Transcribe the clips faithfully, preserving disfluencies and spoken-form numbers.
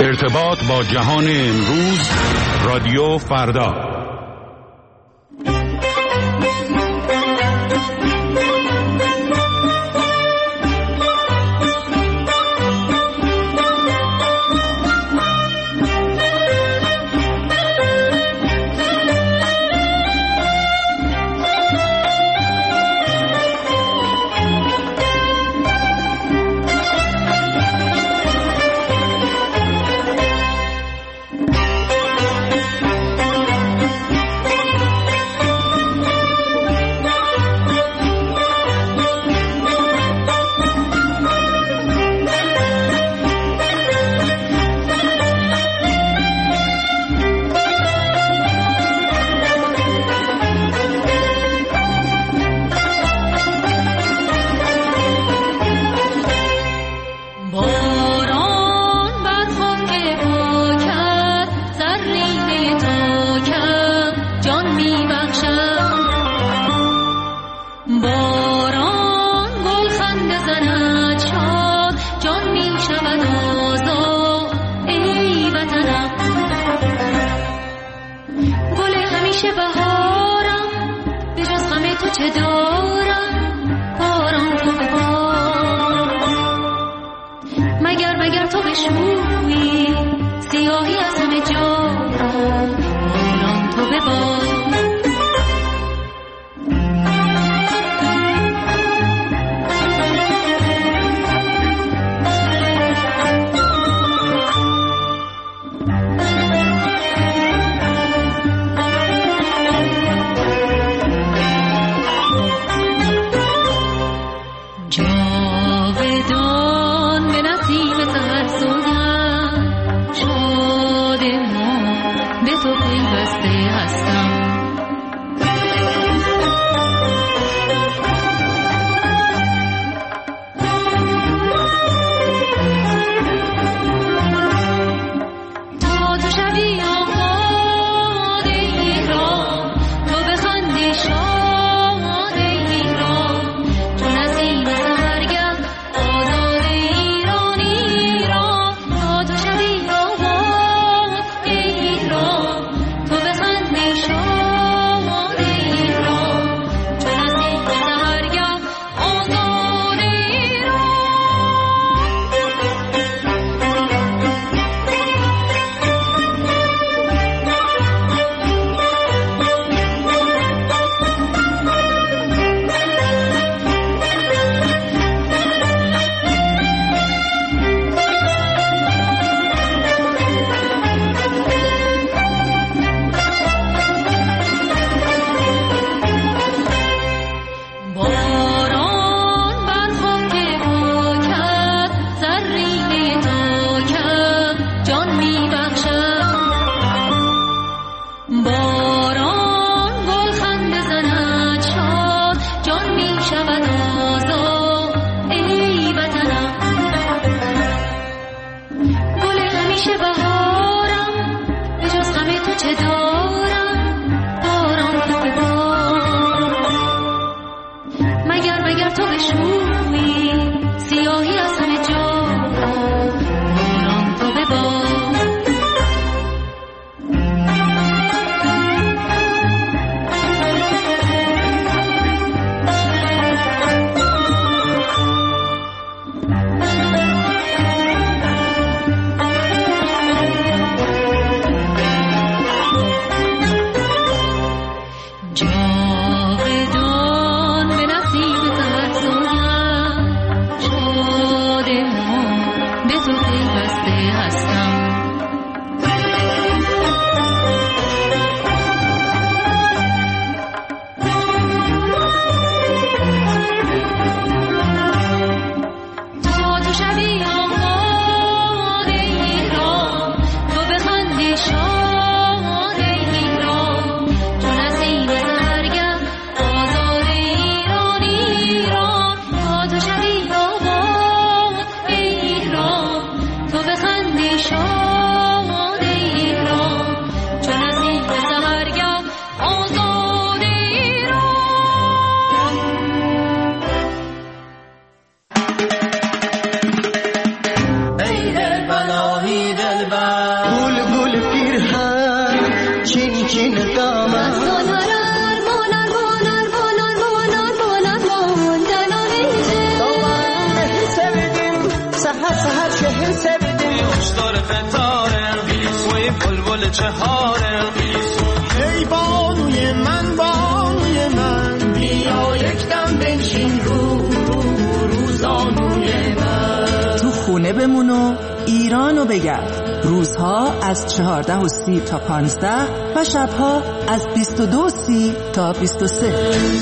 ارتباط با جهان امروز، رادیو فردا. Hey, hey. بلایی دلبر گل گل پیرهن چین چین دامن سونارار مونار مونار مونار مونار مونار مونار دامن سویدیم سحر سحر شهر سویدیم خوشدار قطاره سوی بلبل چهاره ای بانوی من بانوی من بیا یک دم بنشین رو رو روزانوی من تو خونه بمونو ایرانو بگرد. روزها از چهارده و سی تا پانزده و شبها از بیست و دو و سی تا بیست و سه.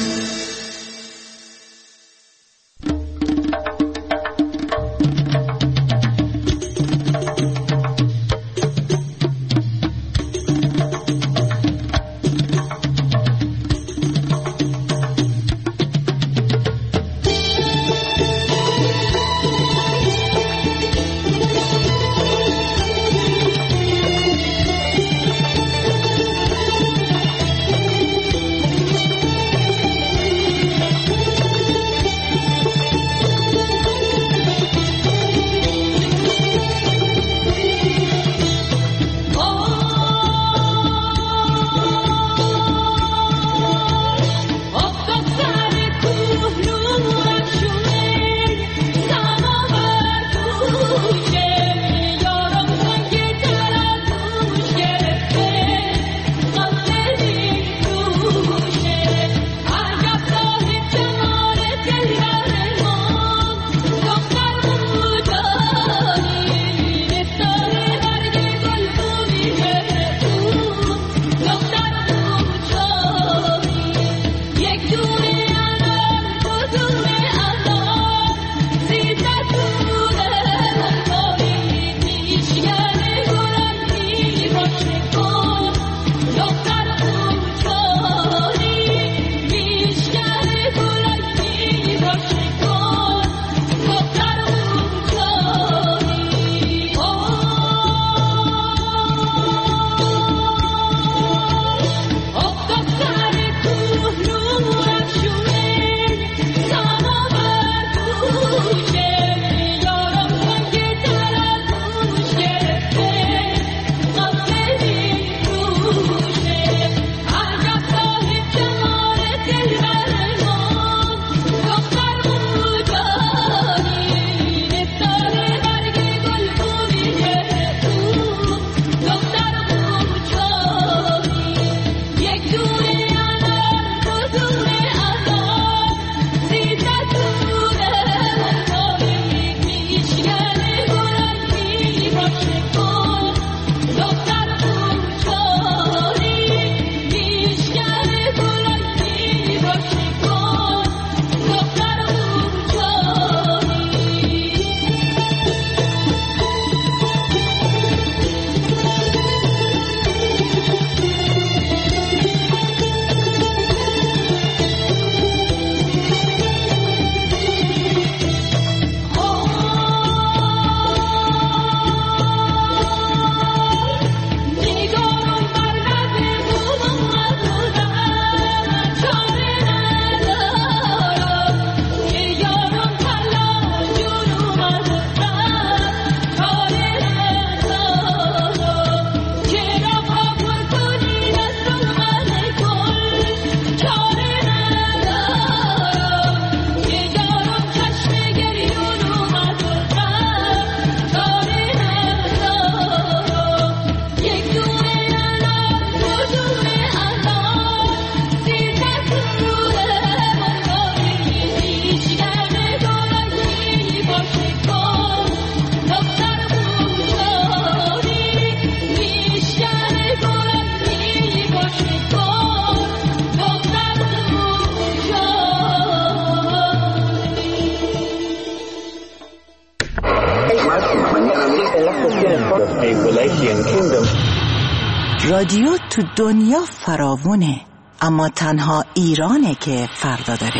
رادیو تو دنیا فراوونه، اما تنها ایرانه که فردا داره.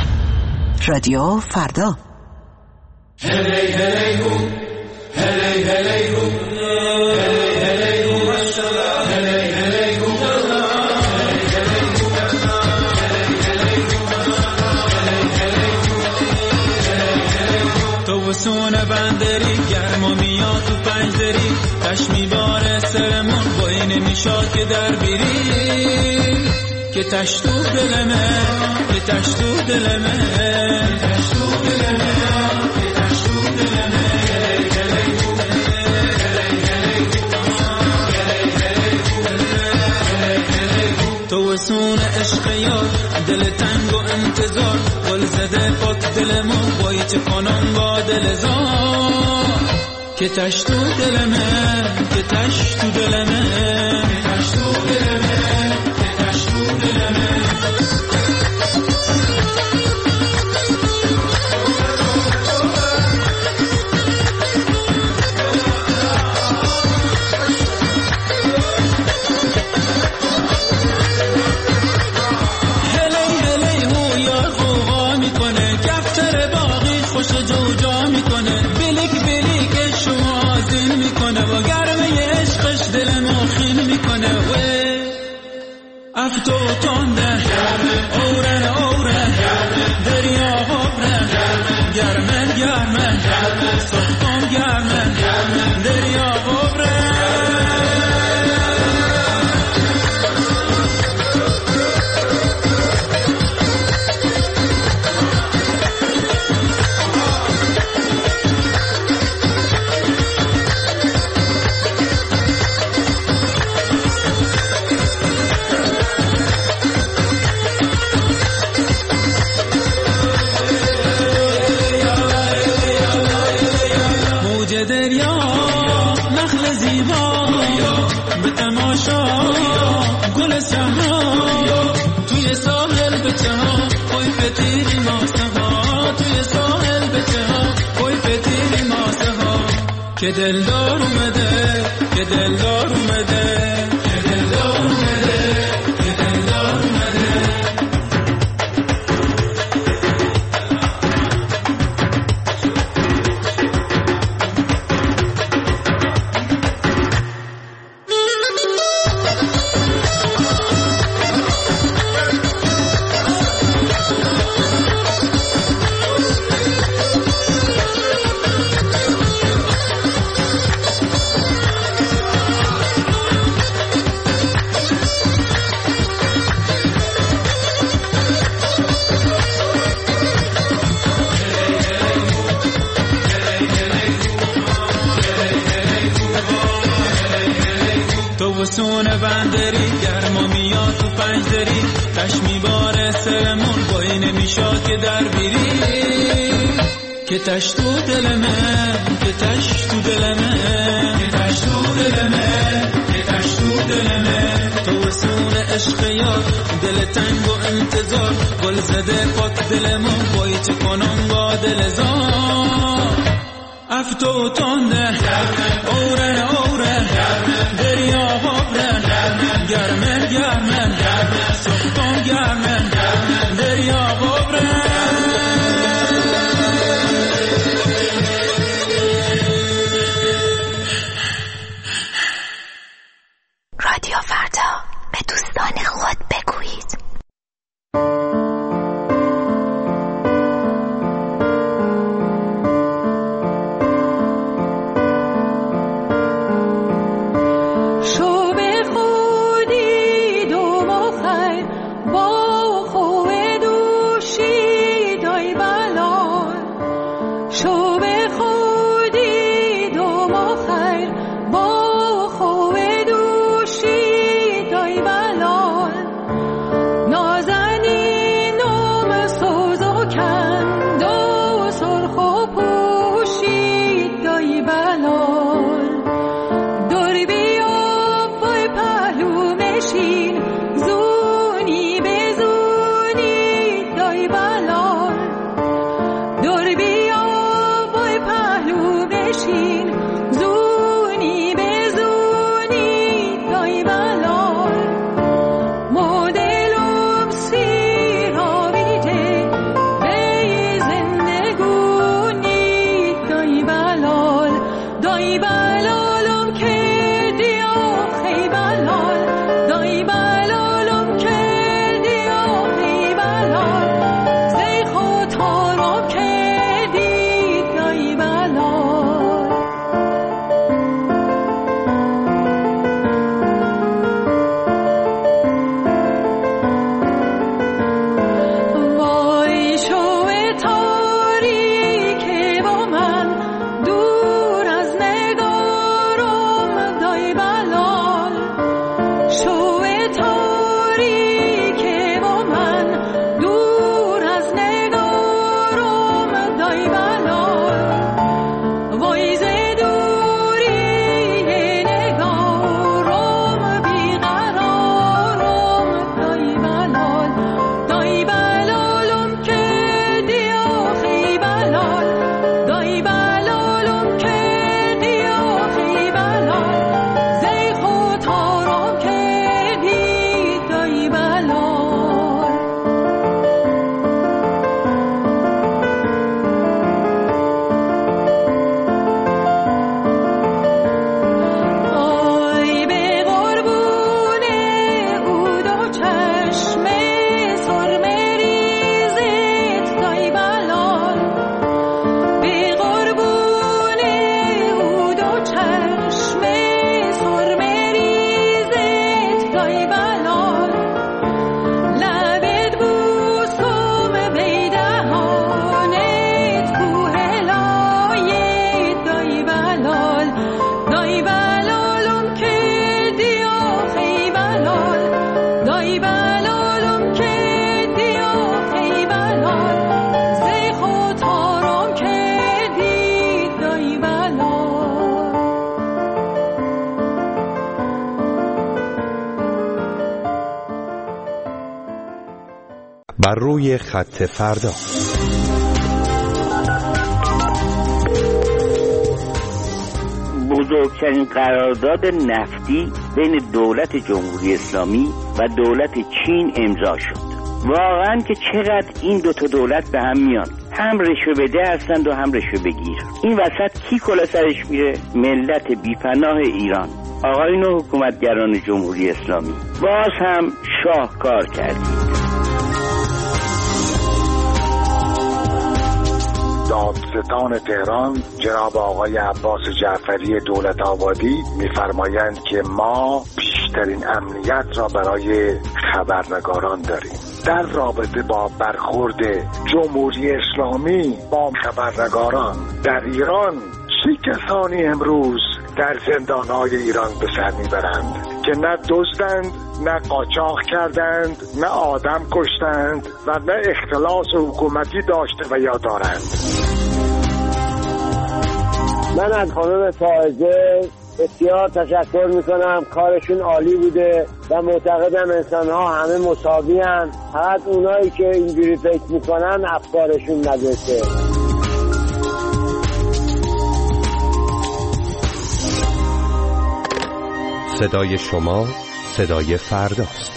رادیو فردا. هلی هلی هو هلی هلی هو هلی هلی هو هلی هلی هو تو سونه بندری گرم و میاد تو پنج دری تش میباره سرمون با این نمیشاد که در بیری که تش تو دلمه که تش تو دلمه که تش تو دلمه که تش تو دلمه تو وسون عشق یار دل تنگ و انتظار گل زده پاک دلمو بایی چه کنم با دل زار که تش تو دلمه که تش تو دلمه که تش تو دلمه که تش تو دلمه افتو تنده اوره اوره دریا غبره گرمه گرمه سختم گرمه دریا غبره گل سحا توی ساحل بچه ها کوی فتیری ماسه ها توی ساحل بچه ها کوی فتیری ماسه ها که دلدار اومده که دلدار اومده که دلدار اومده که دلدار اومده سونه بندری گرما میاد تو پنج دری تش میباره سرمون با این نمیشاد که در بیری که تش تو دلمه که تش تو دلمه که تش تو دلمه که تش تو دلمه تو سونه عشق یار دل تنگ و انتظار گل زده پاک دلمون بایی چه کنم با دل زار افتو تنده اوره اوره دریا غبره گرمه گرمه سختم گرمه دریا غبره رادیو فردا به دوستان خود بگویید. دای بلالم که دیا خی بلال دای بلالم که دیا خی بلال زی خود تارم که دی دای بلال. بر روی خط فردا. بزرگترین قرارداد نفتی بین دولت جمهوری اسلامی و دولت چین امضا شد. واقعا که چقدر این دو تا دولت به هم میان، هم رشوه بده هستند و هم رشوه بگیر. این وسط کی کلا سرش میره؟ ملت بیپناه ایران. آقایون حکومتگران جمهوری اسلامی، باز هم شاهکار کردید. دادستان تهران جناب آقای عباس جعفری دولت آبادی می‌فرمایند که ما بیشترین امنیت را برای خبرنگاران داریم. در رابطه با برخورد جمهوری اسلامی با خبرنگاران در ایران، چه کسانی امروز در زندان‌های ایران به سر میبرند که نه دزدند، نه قاچاق کردند، نه آدم کشتند و نه اختلاس حکومتی داشته و یا دارند. من از خانم فائزه بسیار تشکر میکنم، کارشون عالی بوده و معتقدم انسان ها همه مساوی هستند، فقط اونایی که اینجوری فکر میکنن افکارشون نداشته. صدای شما صدای فرداست.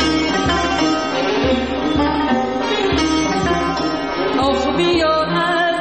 بیا از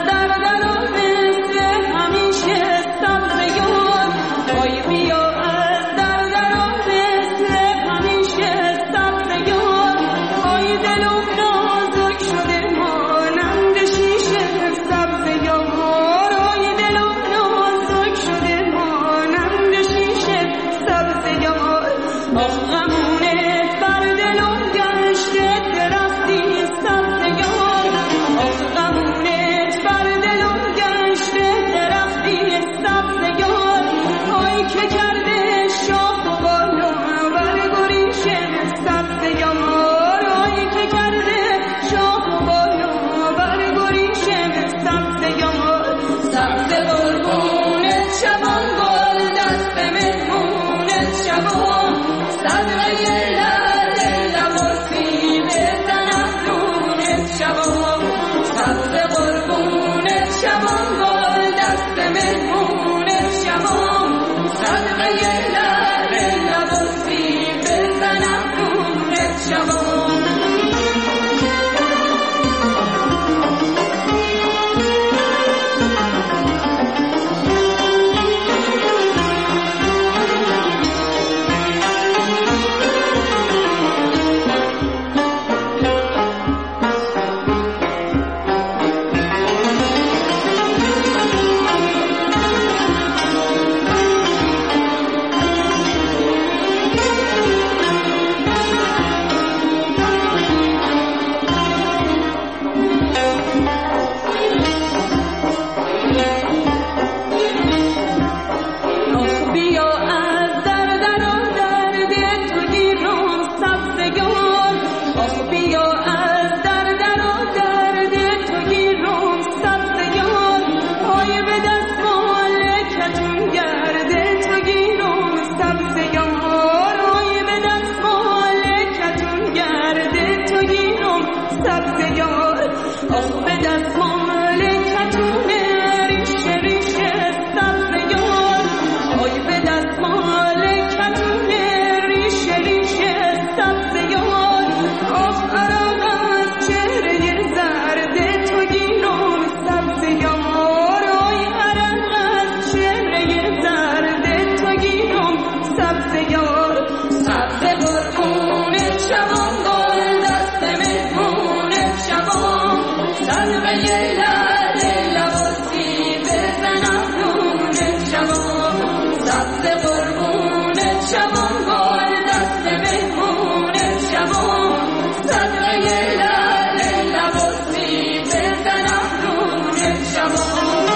یار آخ به دستمال کتون ریشه ریشه سبز یار آی به دستمال کتون ریشه ریشه سبز یار آخ عرق از چهره زرد تو گیرم سبز یار آی عرق از چهره زرد تو گیرم سبز یار سبز قربون شبان گل دست مهمون شبان سلقه لعل لباسی بزنم نون شبان سبز قربون شبان گل دست مهمون شبان سلقه لعل لباسی بزنم نون شبان.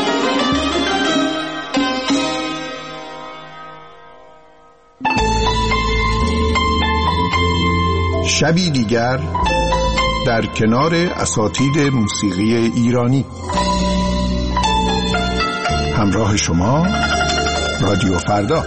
شبی دیگر در کنار اساتید موسیقی ایرانی. همراه شما رادیو فردا.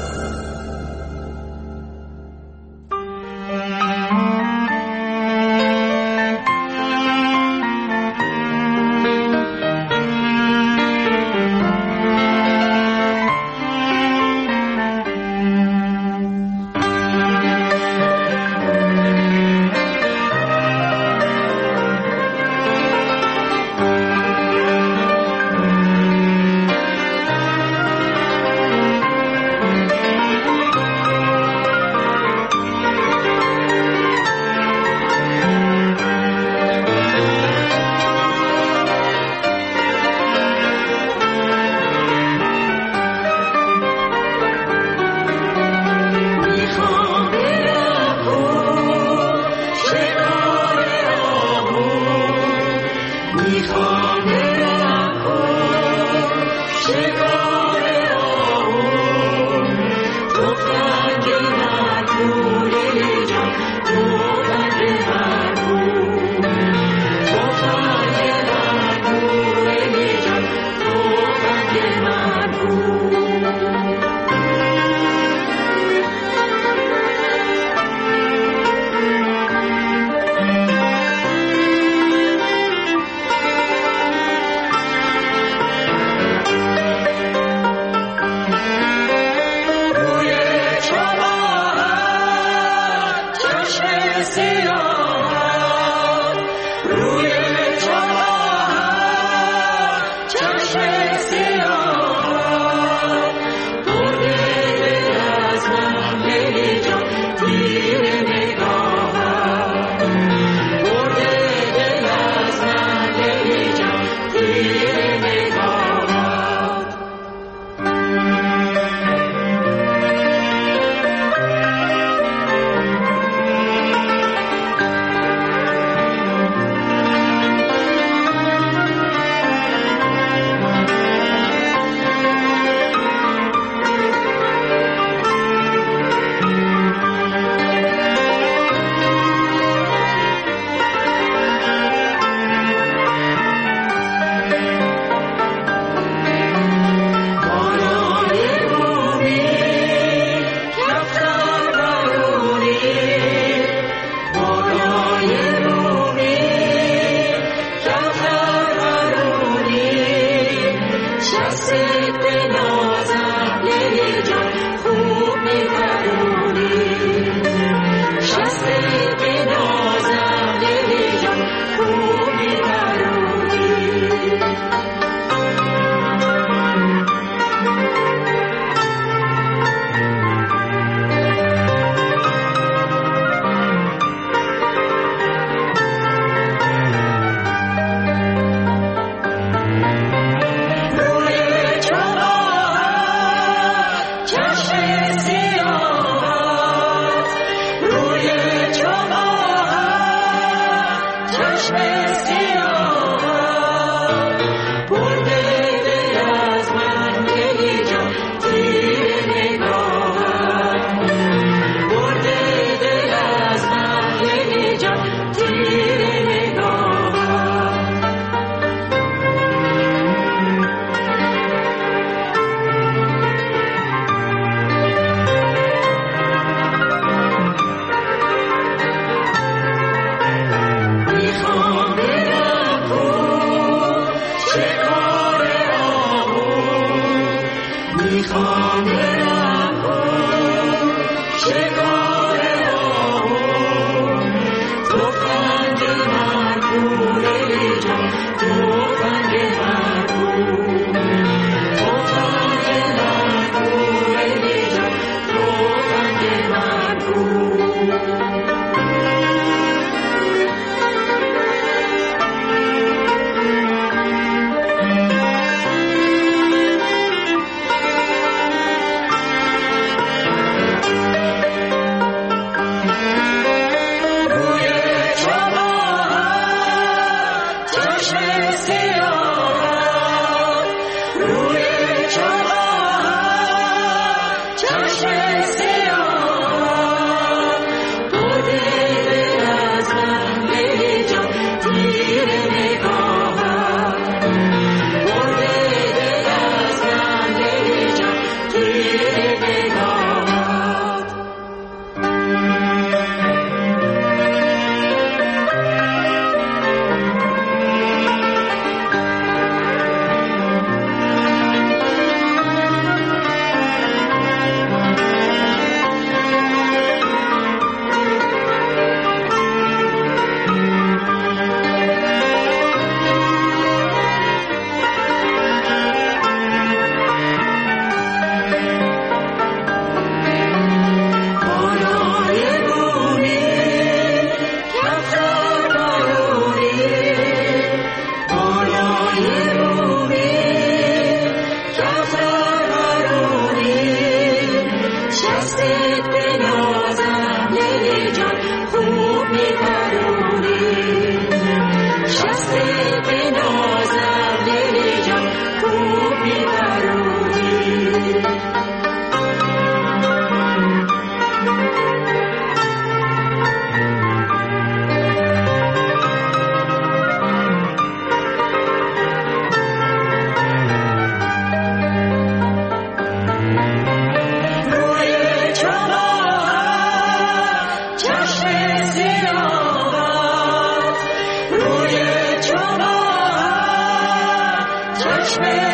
چشم